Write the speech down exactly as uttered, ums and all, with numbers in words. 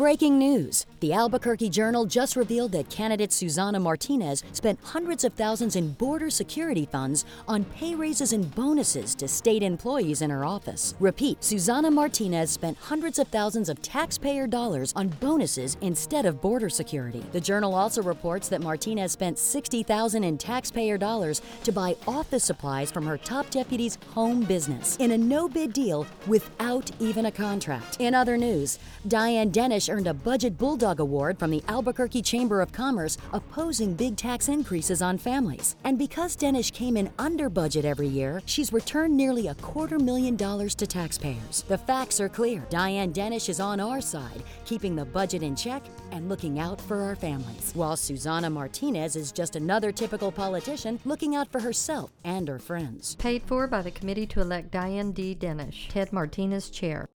Breaking news. The Albuquerque Journal just revealed that candidate Susana Martinez spent hundreds of thousands in border security funds on pay raises and bonuses to state employees in her office. Repeat, Susana Martinez spent hundreds of thousands of taxpayer dollars on bonuses instead of border security. The Journal also reports that Martinez spent sixty thousand dollars in taxpayer dollars to buy office supplies from her top deputy's home business in a no-bid deal without even a contract. In other news, Diane Dennis earned a Budget Bulldog Award from the Albuquerque Chamber of Commerce opposing big tax increases on families. And because Dennis came in under budget every year, she's returned nearly a quarter million dollars to taxpayers. The facts are clear. Diane Dennis is on our side, keeping the budget in check and looking out for our families, while Susana Martinez is just another typical politician looking out for herself and her friends. Paid for by the Committee to elect Diane D. Dennis, Ted Martinez Chair.